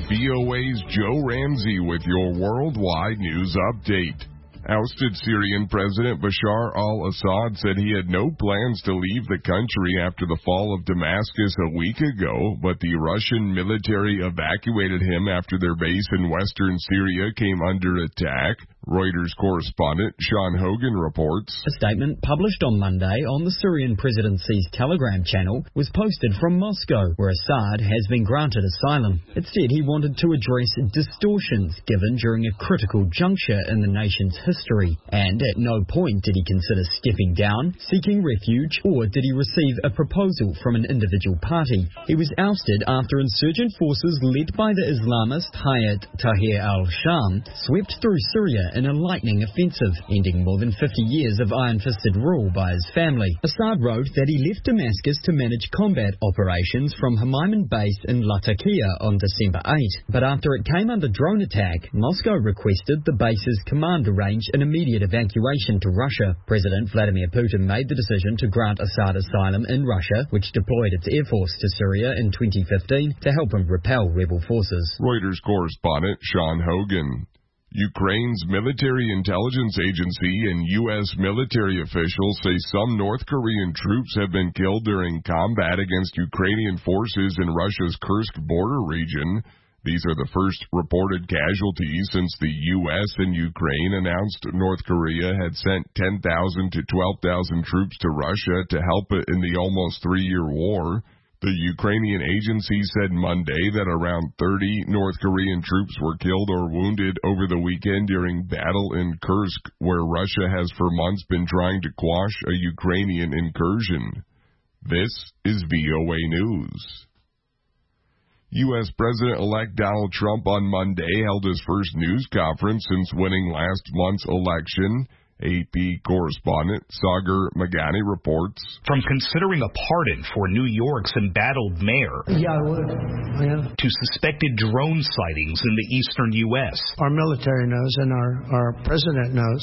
VOA's Joe Ramsey with your worldwide news update. Ousted Syrian President Bashar al-Assad said he had no plans to leave the country after the fall of Damascus a week ago, but the Russian military evacuated him after their base in western Syria came under attack. Reuters correspondent Sean Hogan reports. A statement published on Monday on the Syrian presidency's Telegram channel was posted from Moscow, where Assad has been granted asylum. It said he wanted to address distortions given during a critical juncture in the nation's history, and at no point did he consider stepping down, seeking refuge, or did he receive a proposal from an individual party. He was ousted after insurgent forces led by the Islamist Hayat Tahrir al-Sham swept through Syria in a lightning offensive, ending more than 50 years of iron-fisted rule by his family. Assad wrote that he left Damascus to manage combat operations from Hamiman base in Latakia on December 8. But after it came under drone attack, Moscow requested the base's command arrange an immediate evacuation to Russia. President Vladimir Putin made the decision to grant Assad asylum in Russia, which deployed its air force to Syria in 2015 to help him repel rebel forces. Reuters correspondent Sean Hogan. Ukraine's military intelligence agency and U.S. military officials say some North Korean troops have been killed during combat against Ukrainian forces in Russia's Kursk border region. These are the first reported casualties since the U.S. and Ukraine announced North Korea had sent 10,000 to 12,000 troops to Russia to help it in the almost 3-year war. The Ukrainian agency said Monday that around 30 North Korean troops were killed or wounded over the weekend during battle in Kursk, where Russia has for months been trying to quash a Ukrainian incursion. This is VOA News. U.S. President-elect Donald Trump on Monday held his first news conference since winning last month's election. AP correspondent Sagar Magani reports. From considering a pardon for New York's embattled mayor to suspected drone sightings in the eastern U.S. Our military knows and our president knows.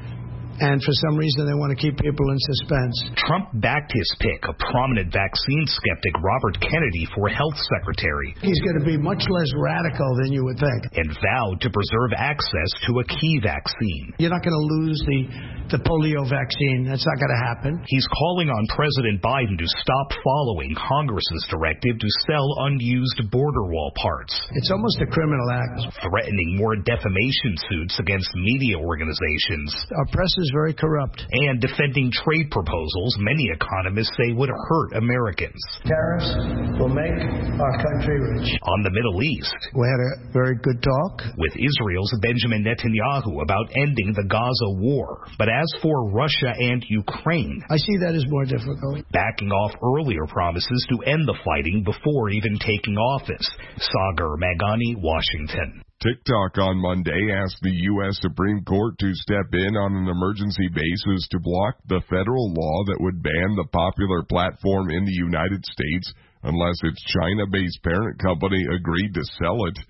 And for some reason, they want to keep people in suspense. Trump backed his pick, a prominent vaccine skeptic, Robert Kennedy, for health secretary. He's going to be much less radical than you would think. And vowed to preserve access to a key vaccine. You're not going to lose the polio vaccine. That's not going to happen. He's calling on President Biden to stop following Congress's directive to sell unused border wall parts. It's almost a criminal act. Threatening more defamation suits against media organizations. Our press is very corrupt. And defending trade proposals many economists say would hurt Americans. Tariffs will make our country rich. On the Middle East, we had a very good talk with Israel's Benjamin Netanyahu about ending the Gaza war. But as for Russia and Ukraine, I see that as more difficult. Backing off earlier promises to end the fighting before even taking office. Sagar Magani, Washington. TikTok on Monday asked the U.S. Supreme Court to step in on an emergency basis to block the federal law that would ban the popular platform in the United States unless its China-based parent company agreed to sell it.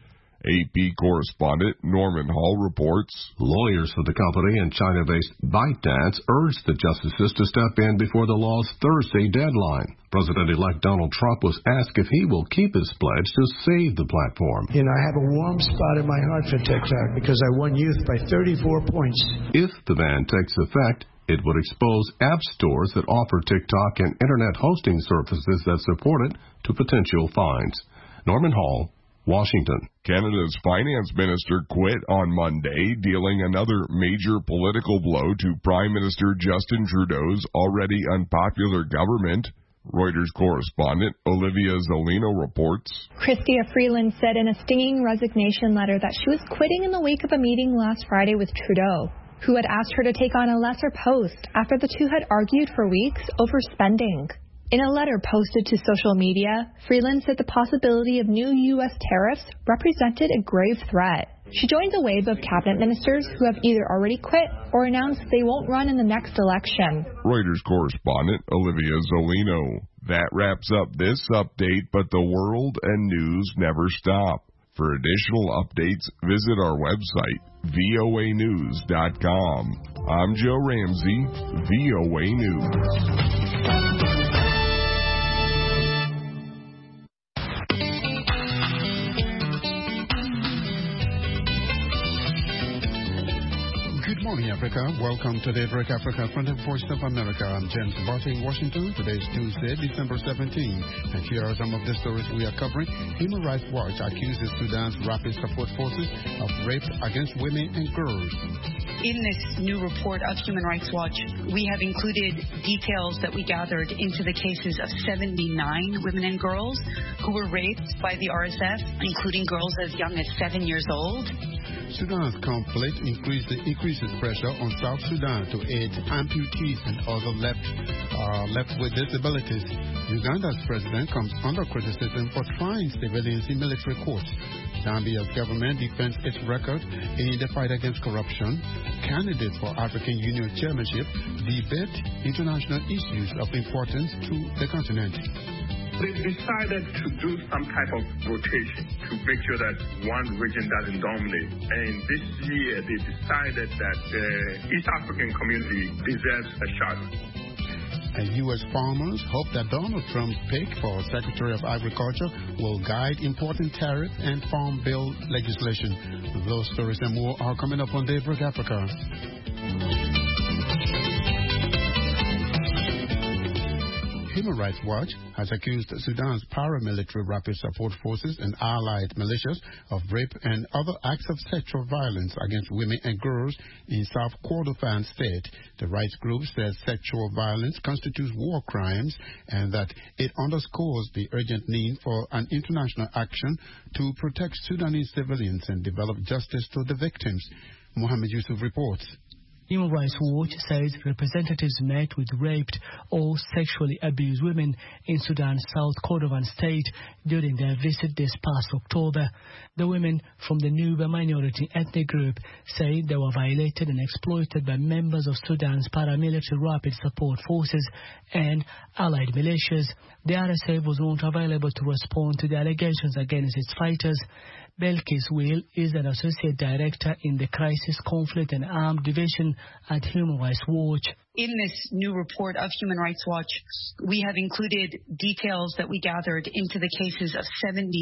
AP correspondent Norman Hall reports. Lawyers for the company and China-based ByteDance urged the justices to step in before the law's Thursday deadline. President-elect Donald Trump was asked if he will keep his pledge to save the platform. You know, I have a warm spot in my heart for TikTok because I won youth by 34 points. If the ban takes effect, it would expose app stores that offer TikTok and internet hosting services that support it to potential fines. Norman Hall, Washington. Canada's finance minister quit on Monday, dealing another major political blow to Prime Minister Justin Trudeau's already unpopular government. Reuters correspondent Olivia Zolino reports. Chrystia Freeland said in a stinging resignation letter that she was quitting in the wake of a meeting last Friday with Trudeau, who had asked her to take on a lesser post after the two had argued for weeks over spending. In a letter posted to social media, Freeland said the possibility of new U.S. tariffs represented a grave threat. She joins a wave of cabinet ministers who have either already quit or announced they won't run in the next election. Reuters correspondent Olivia Zolino. That wraps up this update, but the world and news never stop. For additional updates, visit our website, voanews.com. I'm Joe Ramsey, VOA News. Africa. Welcome to Daybreak Africa from the Voice of America. I'm James Barty in Washington. Today is Tuesday, December 17. And here are some of the stories we are covering. Human Rights Watch accuses Sudan's Rapid Support Forces of rape against women and girls. In this new report of Human Rights Watch, we have included details that we gathered into the cases of 79 women and girls who were raped by the RSF, including girls as young as 7 years old. Sudan's conflict increases pressure on South Sudan to aid amputees and other left with disabilities. Uganda's president comes under criticism for trying civilians in military courts. Zambia's government defends its record in the fight against corruption. Candidates for African Union chairmanship debate international issues of importance to the continent. They've decided to do some type of rotation to make sure that one region doesn't dominate. And this year, they decided that the East African community deserves a shot. And U.S. farmers hope that Donald Trump's pick for Secretary of Agriculture will guide important tariff and farm bill legislation. Those stories and more are coming up on Daybreak Africa. Human Rights Watch has accused Sudan's paramilitary Rapid Support Forces and allied militias of rape and other acts of sexual violence against women and girls in South Kordofan state. The rights group says sexual violence constitutes war crimes and that it underscores the urgent need for an international action to protect Sudanese civilians and develop justice to the victims. Mohammed Yusuf reports. Human Rights Watch says representatives met with raped or sexually abused women in Sudan's South Kordofan state during their visit this past October. The women from the Nuba minority ethnic group say they were violated and exploited by members of Sudan's paramilitary Rapid Support Forces and allied militias. The RSF was not available to respond to the allegations against its fighters. Belkis Will is an associate director in the Crisis, Conflict and Armed Division at Human Rights Watch. In this new report of Human Rights Watch, we have included details that we gathered into the cases of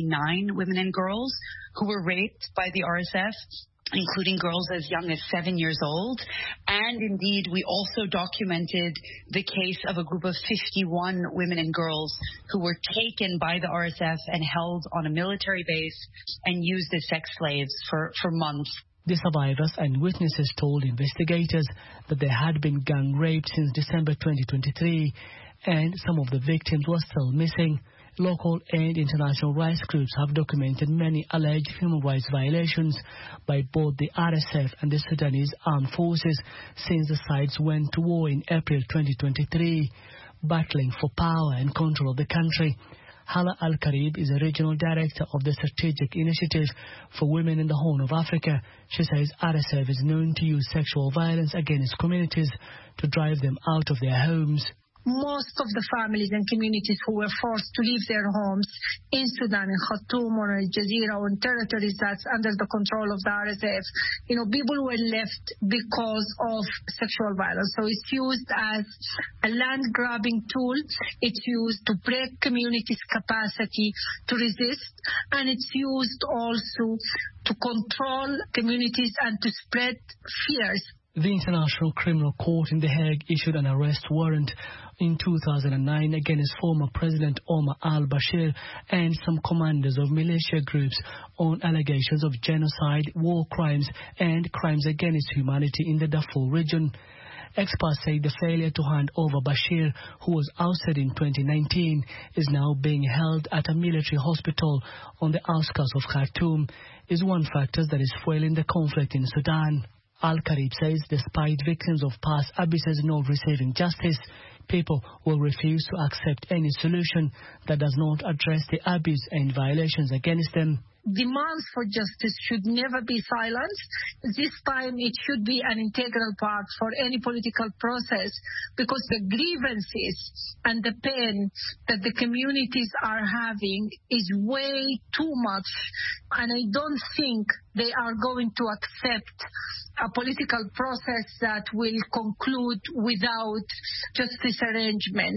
79 women and girls who were raped by the RSF, including girls as young as 7 years old. And indeed, we also documented the case of a group of 51 women and girls who were taken by the RSF and held on a military base and used as sex slaves for months. The survivors and witnesses told investigators that they had been gang raped since December 2023, and some of the victims were still missing. Local and international rights groups have documented many alleged human rights violations by both the RSF and the Sudanese armed forces since the sides went to war in April 2023, battling for power and control of the country. Hala Al-Karib is a regional director of the Strategic Initiative for Women in the Horn of Africa. She says RSF is known to use sexual violence against communities to drive them out of their homes. Most of the families and communities who were forced to leave their homes in Sudan, in Khartoum or Al Jazeera or in territories that's under the control of the RSF, people were left because of sexual violence. So it's used as a land-grabbing tool. It's used to break communities' capacity to resist, and it's used also to control communities and to spread fears. The International Criminal Court in The Hague issued an arrest warrant in 2009 against former President Omar al-Bashir and some commanders of militia groups on allegations of genocide, war crimes, and crimes against humanity in the Darfur region. Experts say the failure to hand over Bashir, who was ousted in 2019, is now being held at a military hospital on the outskirts of Khartoum, is one factor that is fueling the conflict in Sudan. Al-Karib says despite victims of past abuses not receiving justice, people will refuse to accept any solution that does not address the abuse and violations against them. Demands for justice should never be silenced. This time it should be an integral part for any political process, because the grievances and the pain that the communities are having is way too much, and I don't think they are going to accept a political process that will conclude without justice arrangements.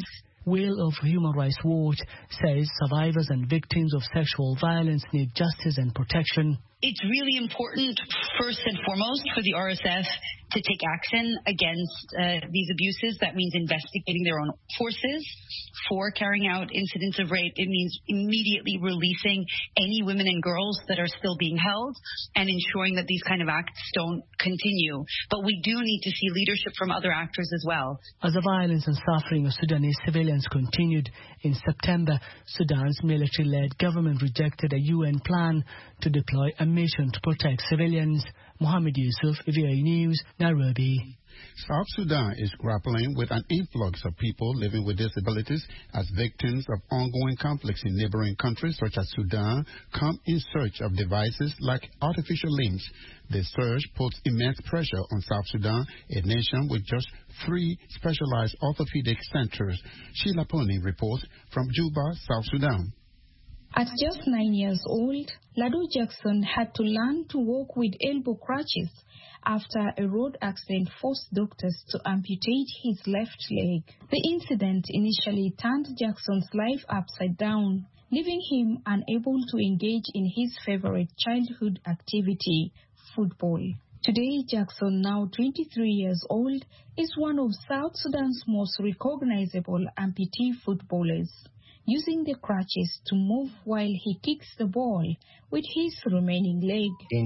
Will of Human Rights Watch says survivors and victims of sexual violence need justice and protection. It's really important, first and foremost, for the RSF to take action against these abuses. That means investigating their own forces for carrying out incidents of rape. It means immediately releasing any women and girls that are still being held and ensuring that these kind of acts don't continue. But we do need to see leadership from other actors as well. As the violence and suffering of Sudanese civilians continued, in September, Sudan's military-led government rejected a UN plan to deploy a mission to protect civilians. Mohammed Yusuf, VOA News, Nairobi. South Sudan is grappling with an influx of people living with disabilities as victims of ongoing conflicts in neighboring countries such as Sudan come in search of devices like artificial limbs. The surge puts immense pressure on South Sudan, a nation with just 3 specialized orthopedic centers. Sheila Pony reports from Juba, South Sudan. At just 9 years old, Ladu Jackson had to learn to walk with elbow crutches after a road accident forced doctors to amputate his left leg. The incident initially turned Jackson's life upside down, leaving him unable to engage in his favorite childhood activity, football. Today, Jackson, now 23 years old, is one of South Sudan's most recognizable amputee footballers, using the crutches to move while he kicks the ball with his remaining leg. In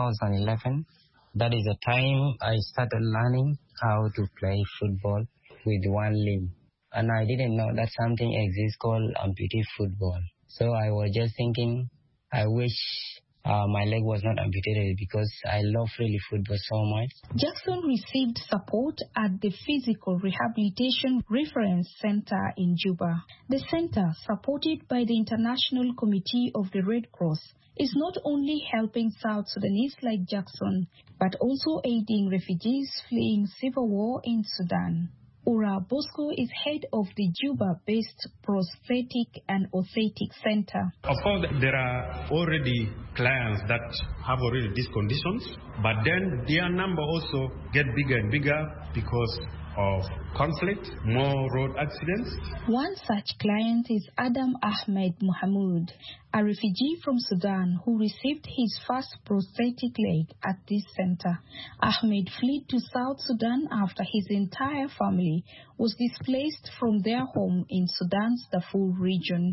2011, that is the time I started learning how to play football with one limb. And I didn't know that something exists called amputee football. So I was just thinking, I wish my leg was not amputated because I love really football so much. Jackson received support at the Physical Rehabilitation Reference Center in Juba. The center, supported by the International Committee of the Red Cross, is not only helping South Sudanese like Jackson, but also aiding refugees fleeing civil war in Sudan. Ura Bosco is head of the Juba-based Prosthetic and Orthotic Center. Of course, there are already clients that have already these conditions, but then their number also get bigger and bigger because of conflict, more road accidents. One such client is Adam Ahmed Mohamud, a refugee from Sudan who received his first prosthetic leg at this center. Ahmed fled to South Sudan after his entire family was displaced from their home in Sudan's Darfur region.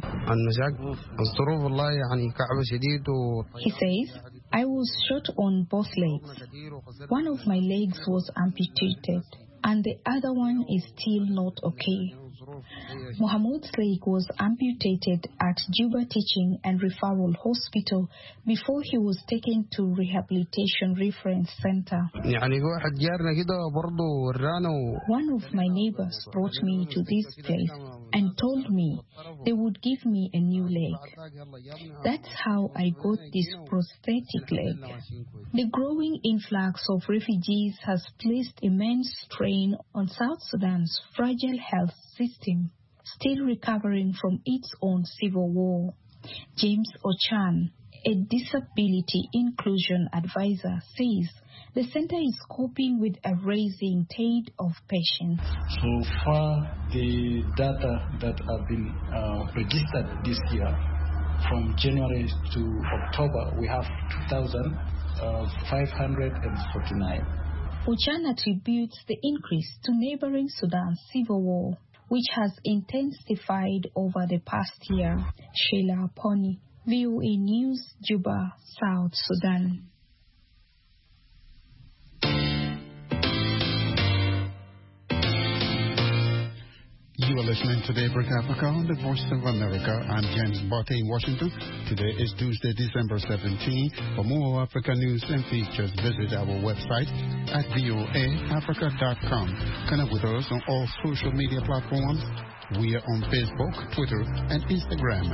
He says, I was shot on both legs. One of my legs was amputated, and the other one is still not okay. Mohamud's leg was amputated at Juba Teaching and Referral Hospital before he was taken to Rehabilitation Reference Center. One of my neighbors brought me to this place and told me they would give me a new leg. That's how I got this prosthetic leg. The growing influx of refugees has placed immense strain on South Sudan's fragile health system, still recovering from its own civil war. James Ochan, a disability inclusion advisor, says the center is coping with a rising tide of patients. So far, the data that have been registered this year, from January to October, we have 2,549. Ochan attributes the increase to neighboring Sudan's civil war, which has intensified over the past year. Sheila Pony, VOA News, Juba, South Sudan. You are listening to Daybreak Africa on the Voice of America. I'm James Botte in Washington. Today is Tuesday, December 17. For more Africa news and features, visit our website at voaafrica.com. Connect with us on all social media platforms. We are on Facebook, Twitter, and Instagram.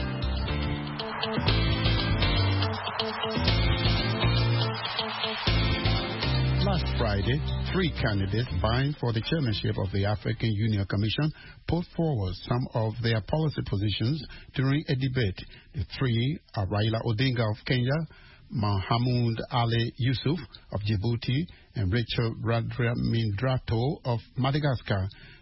Last Friday, 3 candidates vying for the chairmanship of the African Union Commission put forward some of their policy positions during a debate. The 3 are Raila Odinga of Kenya, Mahamoud Ali Yusuf of Djibouti, and Rachel Radramindrato of Madagascar.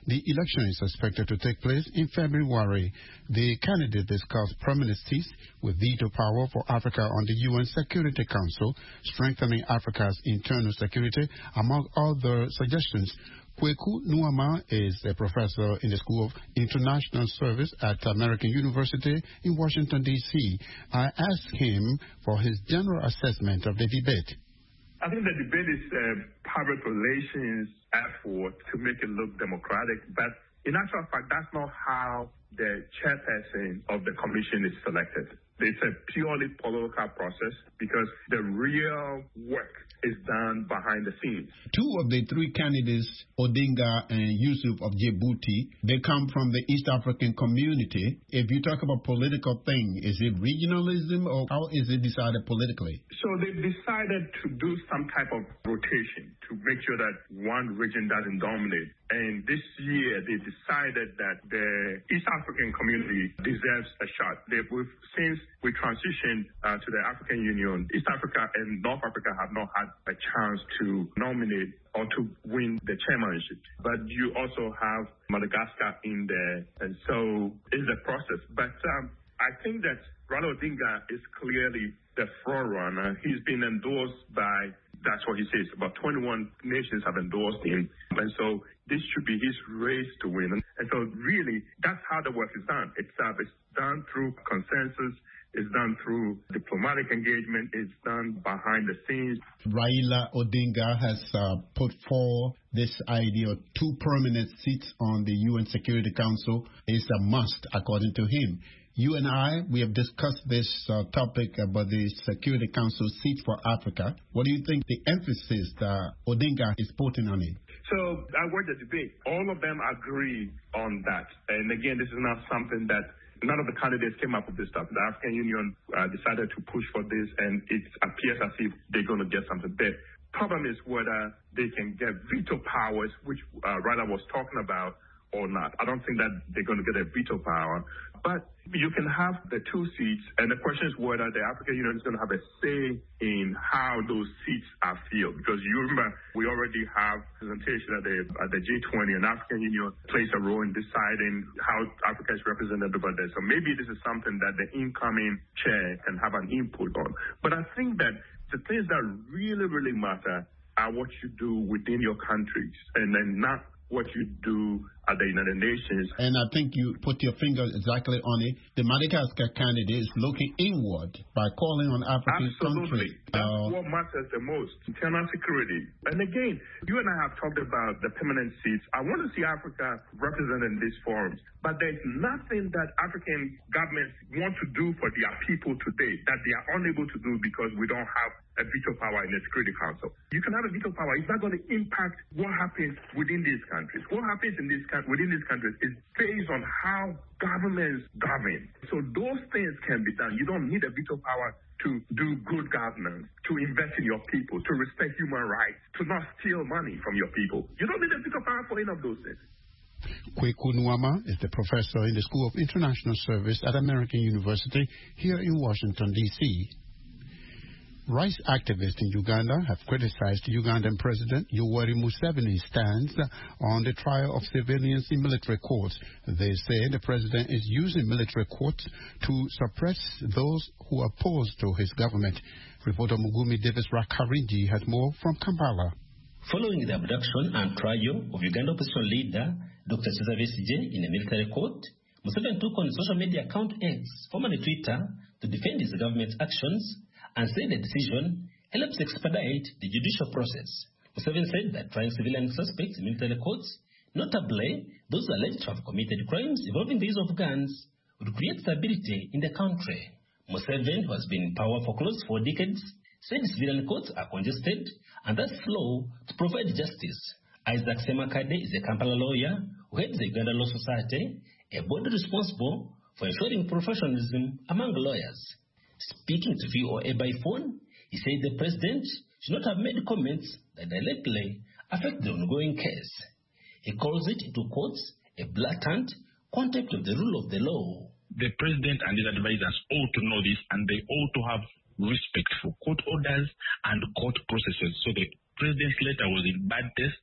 The election is expected to take place in February. The candidate discussed permanent seats with veto power for Africa on the UN Security Council, strengthening Africa's internal security, among other suggestions. Kweku Nuama is a professor in the School of International Service at American University in Washington, D.C. I asked him for his general assessment of the debate. I think the debate is a public relations effort to make it look democratic, but in actual fact, that's not how the chairperson of the commission is selected. It's a purely political process because the real work is done behind the scenes. Two of the three candidates, Odinga and Yusuf of Djibouti, they come from the East African community. If you talk about political thing, is it regionalism or how is it decided politically? So they've decided to do some type of rotation to make sure that one region doesn't dominate. And this year, they decided that the East African community deserves a shot. Since we transitioned to the African Union, East Africa and North Africa have not had a chance to nominate or to win the chairmanship. But you also have Madagascar in there, and so it's a process. But I think that Raila Odinga is clearly the forerunner. He's been endorsed by, that's what he says, about 21 nations have endorsed him. And so this should be his race to win. And so really, that's how the work is done. It's done through consensus. It's done through diplomatic engagement. It's done behind the scenes. Raila Odinga has put forward this idea of 2 permanent seats on the UN Security Council is a must, according to him. You and I, we have discussed this topic about the Security Council seat for Africa. What do you think the emphasis that Odinga is putting on it? So I watched the debate. All of them agree on that. And again, this is not something that none of the candidates came up with this stuff. The African Union decided to push for this, and it appears as if they're going to get something. The problem is whether they can get veto powers, which Raila was talking about, or not. I don't think that they're going to get a veto power. But you can have the 2 seats, and the question is whether the African Union is going to have a say in how those seats are filled. Because you remember, we already have presentation at the G20, and African Union plays a role in deciding how Africa is represented over there. So maybe this is something that the incoming chair can have an input on. But I think that the things that really, really matter are what you do within your countries, and then not what you do at the United Nations. And I think you put your finger exactly on it. The Madagascar candidate is looking inward by calling on African countries. That's what matters the most, internal security. And again, you and I have talked about the permanent seats. I want to see Africa represented in these forums. But there's nothing that African governments want to do for their people today that they are unable to do because we don't have a veto power in the Security Council. You can have a veto power. It's not going to impact what happens within these countries. What happens within these countries is based on how governments govern. So those things can be done. You don't need a veto power to do good governance, to invest in your people, to respect human rights, to not steal money from your people. You don't need a veto power for any of those things. Kweku Nuama is the professor in the School of International Service at American University here in Washington, D.C. Rights activists in Uganda have criticized Ugandan President Yoweri Museveni's stance on the trial of civilians in military courts. They say the president is using military courts to suppress those who oppose to his government. Reporter Mugumi Davis Rakarinji has more from Kampala. Following the abduction and trial of Uganda opposition leader Dr. Kizza Besigye in a military court, Museveni took on social media account X, formerly Twitter, to defend his government's actions and said the decision helps expedite the judicial process. Museveni said that trying civilian suspects in military courts, notably those alleged to have committed crimes involving the use of guns, would create stability in the country. Museveni, who has been in power for close to 4 decades, said civilian courts are congested and thus slow to provide justice. Isaac Semakade is a Kampala lawyer who heads the Uganda Law Society, a body responsible for ensuring professionalism among lawyers. Speaking to VOA by phone, he said the president should not have made comments that directly affect the ongoing case. He calls it, to quotes, a blatant contempt of the rule of the law. The president and his advisors ought to know this, and they ought to have respect for court orders and court processes. So the president's letter was in bad taste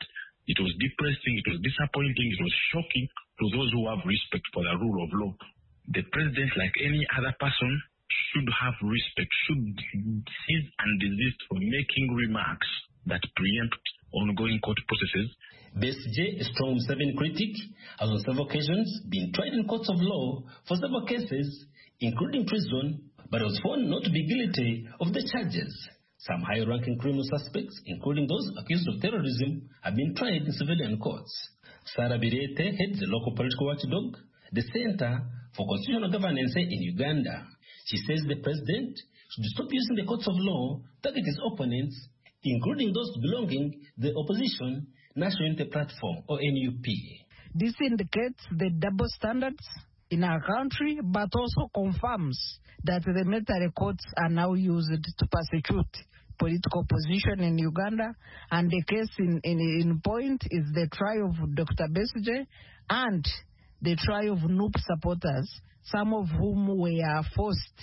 It was depressing, it was disappointing, it was shocking to those who have respect for the rule of law. The president, like any other person, should have respect, should cease and desist from making remarks that preempt ongoing court processes. Besigye, a strong Museveni critic, has on several occasions been tried in courts of law for several cases, including treason, but was found not to be guilty of the charges. Some high-ranking criminal suspects, including those accused of terrorism, have been tried in civilian courts. Sarah Birete heads the local political watchdog, the Center for Constitutional Governance in Uganda. She says the president should stop using the courts of law to target his opponents, including those belonging to the opposition National Unity Platform, or NUP. This indicates the double standards in our country, but also confirms that the military courts are now used to persecute political opposition in Uganda, and the case in point is the trial of Dr. Besigye and the trial of NUP supporters, some of whom were forced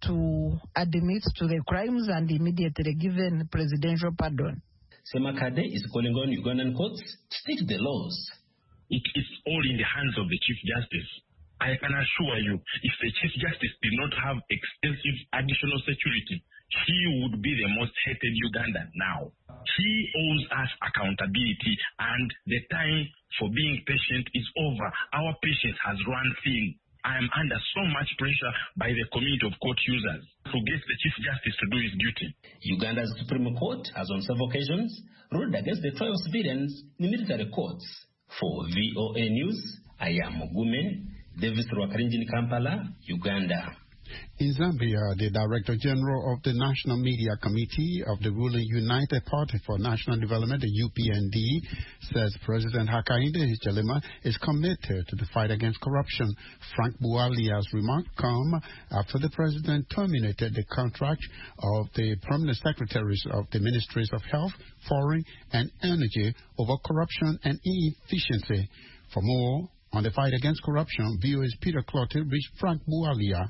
to admit to the crimes and immediately given presidential pardon. Semakade is calling on Ugandan courts to stick to the laws. It is all in the hands of the Chief Justice. I can assure you, if the Chief Justice did not have extensive additional security, he would be the most hated Ugandan now. He owes us accountability, and the time for being patient is over. Our patience has run thin. I am under so much pressure by the community of court users to get the Chief Justice to do his duty. Uganda's Supreme Court has on several occasions ruled against the trial of civilians in military courts. For VOA News, I am Mugume Davis Rwakarinjini, Kampala, Uganda. In Zambia, the Director General of the National Media Committee of the ruling United Party for National Development, the UPND, says President Hakainde Hichilema is committed to the fight against corruption. Frank Bualia's remark come after the president terminated the contract of the permanent secretaries of the Ministries of Health, Foreign and Energy over corruption and inefficiency. For more on the fight against corruption, VOA's Peter Clotilde reached Frank Bualia.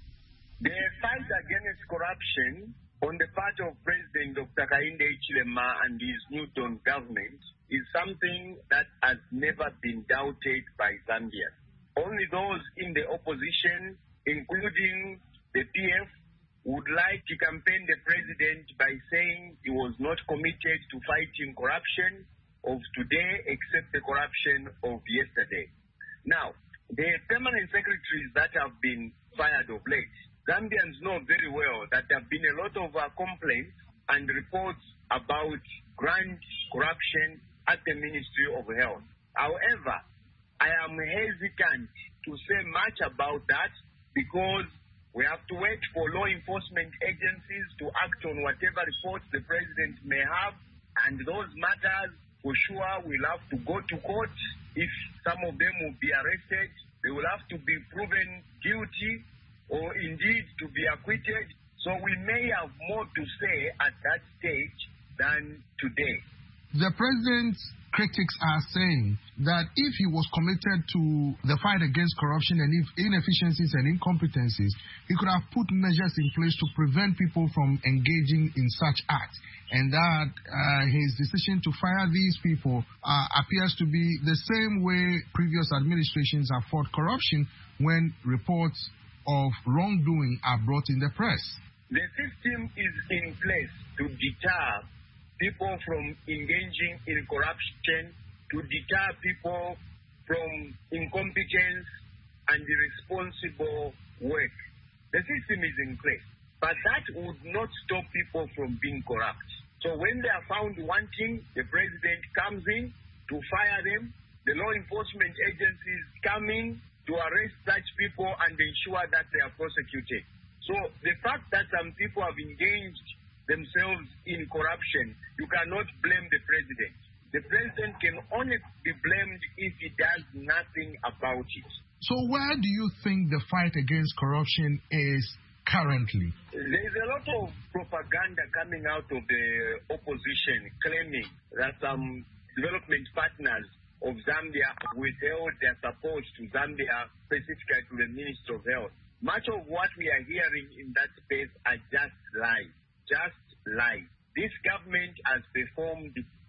The fight against corruption on the part of President Dr. Hakainde Hichilema and his Newton government is something that has never been doubted by Zambians. Only those in the opposition, including the PF, would like to campaign the president by saying he was not committed to fighting corruption of today except the corruption of yesterday. Now, the permanent secretaries that have been fired of late, Zambians know very well that there have been a lot of complaints and reports about grand corruption at the Ministry of Health. However, I am hesitant to say much about that because we have to wait for law enforcement agencies to act on whatever reports the president may have, and those matters for sure will have to go to court. If some of them will be arrested, they will have to be proven guilty or indeed to be acquitted. So we may have more to say at that stage than today. The president's critics are saying that if he was committed to the fight against corruption and inefficiencies and incompetencies, he could have put measures in place to prevent people from engaging in such acts. And that his decision to fire these people appears to be the same way previous administrations have fought corruption when reports of wrongdoing are brought in the press. The system is in place to deter people from engaging in corruption, to deter people from incompetence and irresponsible work. The system is in place, but that would not stop people from being corrupt. So when they are found wanting, the president comes in to fire them. The law enforcement agencies come in to arrest such people and ensure that they are prosecuted. So the fact that some people have engaged themselves in corruption, you cannot blame the president. The president can only be blamed if he does nothing about it. So where do you think the fight against corruption is currently? There is a lot of propaganda coming out of the opposition claiming that some development partners of Zambia withheld their support to Zambia, specifically to the Ministry of Health. Much of what we are hearing in that space are just lies. Just lies. This government has performed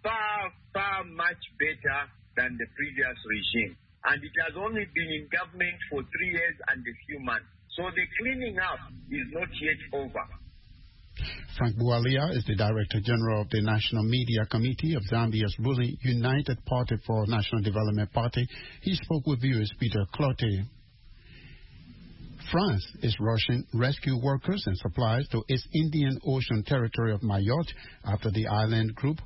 far much better than the previous regime. And it has only been in government for 3 years and a few months. So the cleaning up is not yet over. Frank Bualia is the Director General of the National Media Committee of Zambia's ruling United Party for National Development Party. He spoke with viewers Peter Clotte. France is rushing rescue workers and supplies to its Indian Ocean territory of Mayotte after the island group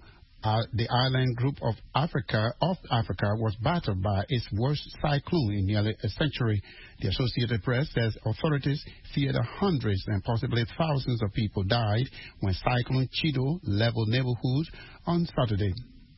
of Africa was battered by its worst cyclone in nearly a century. The Associated Press says authorities fear that hundreds and possibly thousands of people died when Cyclone Chido leveled neighborhoods on Saturday.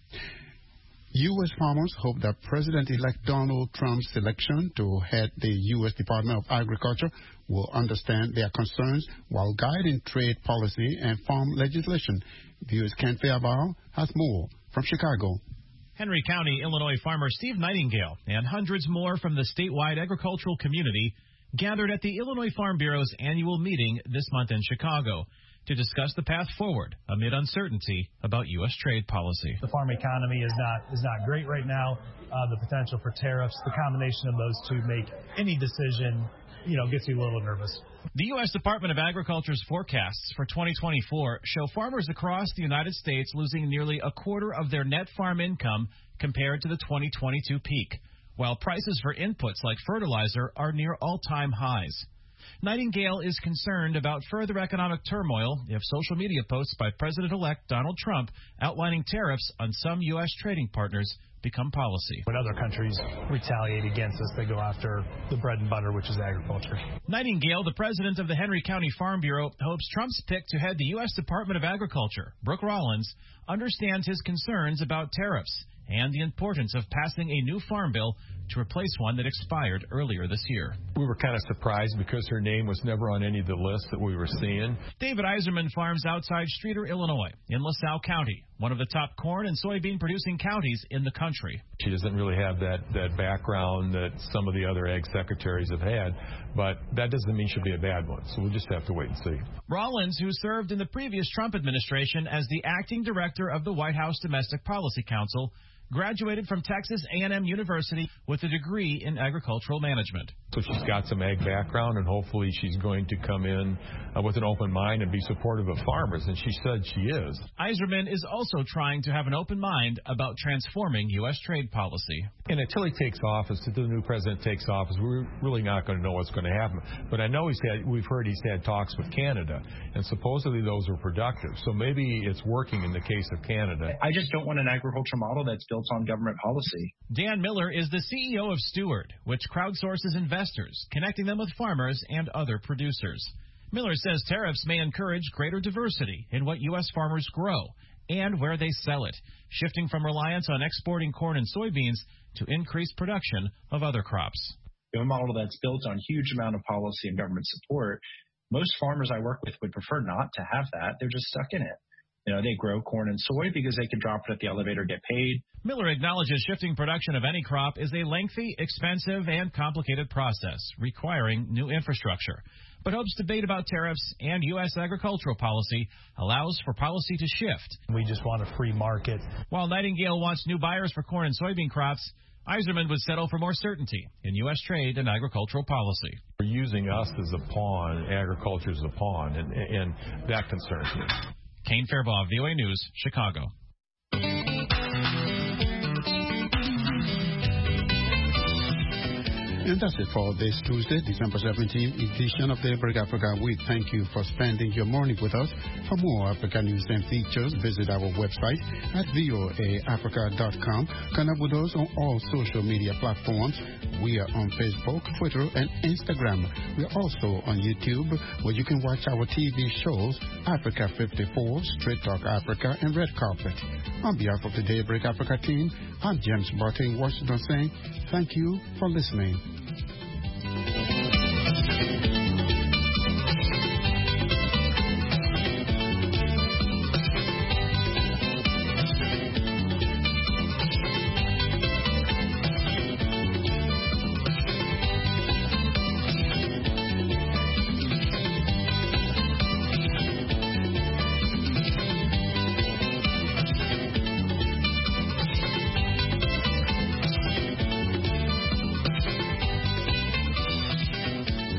U.S. farmers hope that President-elect Donald Trump's selection to head the U.S. Department of Agriculture will understand their concerns while guiding trade policy and farm legislation. Viewers Ken Fairbaugh has more from Chicago. Henry County, Illinois farmer Steve Nightingale and hundreds more from the statewide agricultural community gathered at the Illinois Farm Bureau's annual meeting this month in Chicago to discuss the path forward amid uncertainty about U.S. trade policy. The farm economy is not great right now. The potential for tariffs, the combination of those two make any decision, gets you a little nervous. The U.S. Department of Agriculture's forecasts for 2024 show farmers across the United States losing nearly a quarter of their net farm income compared to the 2022 peak, while prices for inputs like fertilizer are near all-time highs. Nightingale is concerned about further economic turmoil if social media posts by President-elect Donald Trump outlining tariffs on some U.S. trading partners become policy. When other countries retaliate against us, they go after the bread and butter, which is agriculture. Nightingale, the president of the Henry County Farm Bureau, hopes Trump's pick to head the U.S. Department of Agriculture, Brooke Rollins, understands his concerns about tariffs and the importance of passing a new farm bill to replace one that expired earlier this year. We were kind of surprised because her name was never on any of the lists that we were seeing. David Eiserman farms outside Streator, Illinois, in LaSalle County, one of the top corn and soybean producing counties in the country. She doesn't really have that background that some of the other ag secretaries have had, but that doesn't mean she'll be a bad one, so we'll just have to wait and see. Rollins, who served in the previous Trump administration as the acting director of the White House Domestic Policy Council, graduated from Texas A&M University with a degree in agricultural management. So she's got some ag background, and hopefully she's going to come in with an open mind and be supportive of farmers, and she said she is. Eiserman is also trying to have an open mind about transforming U.S. trade policy. And until he takes office, until the new president takes office, we're really not going to know what's going to happen. But I know we've heard he's had talks with Canada, and supposedly those were productive. So maybe it's working in the case of Canada. I just don't want an agriculture model that's built on government policy. Dan Miller is the CEO of Steward, which crowdsources investors, connecting them with farmers and other producers. Miller says tariffs may encourage greater diversity in what U.S. farmers grow and where they sell it, shifting from reliance on exporting corn and soybeans to increased production of other crops. A model that's built on huge amount of policy and government support, most farmers I work with would prefer not to have that. They're just stuck in it. They grow corn and soy because they can drop it at the elevator, get paid. Miller acknowledges shifting production of any crop is a lengthy, expensive, and complicated process, requiring new infrastructure, but hopes debate about tariffs and U.S. agricultural policy allows for policy to shift. We just want a free market. While Nightingale wants new buyers for corn and soybean crops, Eiserman would settle for more certainty in U.S. trade and agricultural policy. We're using us as a pawn, agriculture as a pawn, and that concerns me. Kane Fairbaugh, VOA News, Chicago. And that's it for this Tuesday, December 17th edition of Daybreak Africa. We thank you for spending your morning with us. For more Africa news and features, visit our website at voaafrica.com. Connect with us on all social media platforms. We are on Facebook, Twitter, and Instagram. We are also on YouTube, where you can watch our TV shows, Africa 54, Straight Talk Africa, and Red Carpet. On behalf of the Daybreak Africa team, I'm James Barton in Washington saying thank you for listening.